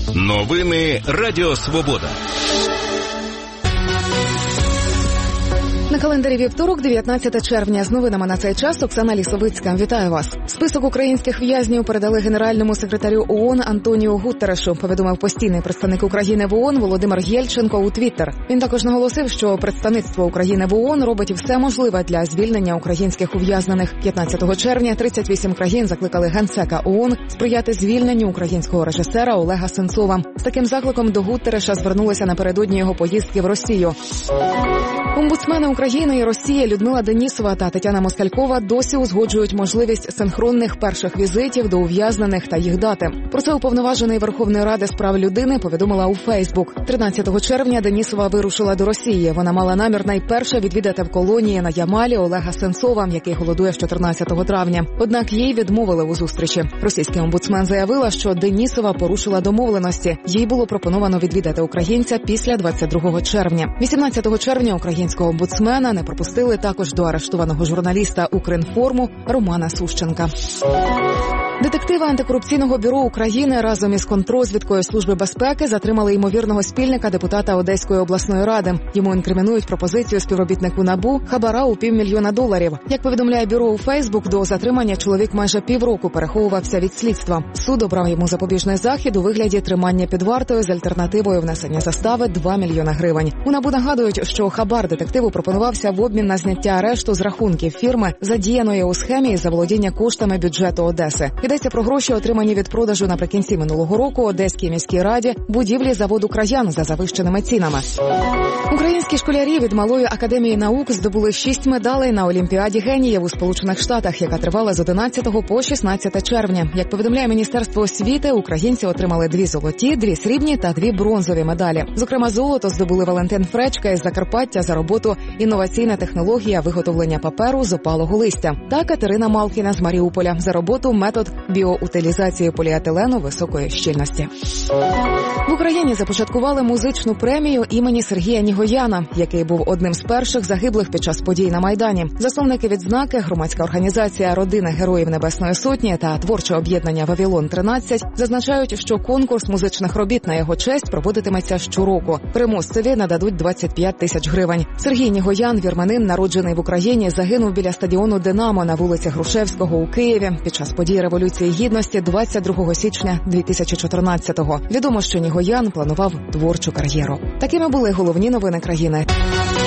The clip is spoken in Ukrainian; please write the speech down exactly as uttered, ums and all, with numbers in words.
Новини Радіо Свобода. На календарі вівторок, дев'ятнадцяте червня. З новинами на цей час Оксана Лісовицька. Вітаю вас. Список українських в'язнів передали генеральному секретарю ООН Антоніу Гуттерешу, повідомив постійний представник України в ООН Володимир Єльченко у Твіттер. Він також наголосив, що представництво України в ООН робить все можливе для звільнення українських ув'язнених. п'ятнадцятого червня тридцять вісім країн закликали генсека ООН сприяти звільненню українського режисера Олега Сенцова. З таким закликом до Гуттереша звернулися напередодні його поїздки в Росію. Омбудсмени України і Росії Людмила Денісова та Тетяна Москалькова досі узгоджують можливість синхронних перших візитів до ув'язнених та їх дати. Про це уповноважений Верховної Ради з прав людини повідомила у Фейсбук. тринадцятого червня Денісова вирушила до Росії. Вона мала намір найперше відвідати в колонії на Ямалі Олега Сенцова, який голодує з чотирнадцятого травня. Однак їй відмовили у зустрічі. Російський омбудсмен заявила, що Денісова порушила домовленості. Їй було пропоновано відвідати українця після двадцять другого червня. вісімнадцятого червня українського омбудсмена не пропустили також до арештованого журналіста «Укрінформу» Романа Сущенка. Детективи антикорупційного бюро України разом із контррозвідкою Служби безпеки затримали ймовірного спільника депутата Одеської обласної ради. Йому інкримінують пропозицію співробітнику НАБУ хабара у півмільйона доларів. Як повідомляє бюро у Фейсбук, до затримання чоловік майже півроку переховувався від слідства. Суд обрав йому запобіжний захід у вигляді тримання під вартою з альтернативою внесення застави два мільйони гривень. У НАБУ нагадують, що хабар детективу пропонувався в обмін на зняття арешту з рахунків фірми, задіяної у схемі із заволодіння коштами бюджету Одеси. Йдеться про гроші, отримані від продажу наприкінці минулого року Одеській міській раді будівлі заводу «Краян» за завищеними цінами. Українські школярі від Малої академії наук здобули шість медалей на Олімпіаді геніїв у Сполучених Штатах, яка тривала з одинадцятого по шістнадцяте червня. Як повідомляє Міністерство освіти, українці отримали дві золоті, дві срібні та дві бронзові медалі. Зокрема, золото здобули Валентин Фречка із Закарпаття за роботу «Інноваційна технологія виготовлення паперу з опалого листя» та Катерина Малкіна з Маріуполя за роботу «Метод біоутилізації поліетилену високої щільності». В Україні започаткували музичну премію імені Сергія Нігояна, який був одним з перших загиблих під час подій на Майдані. Засновники відзнаки, громадська організація «Родина Героїв Небесної Сотні» та творче об'єднання «Вавилон тринадцять» зазначають, що конкурс музичних робіт на його честь проводитиметься щороку. Переможцеві нададуть двадцять п'ять тисяч гривень. Сергій Нігоян, вірменин, народжений в Україні, загинув біля стадіону «Динамо» на вулиці Грушевського у Києві під час подій Революції Гідності двадцять другого січня дві тисячі чотирнадцятого. Відомо, що Нігоян планував творчу кар'єру. Такими були головні новини країни.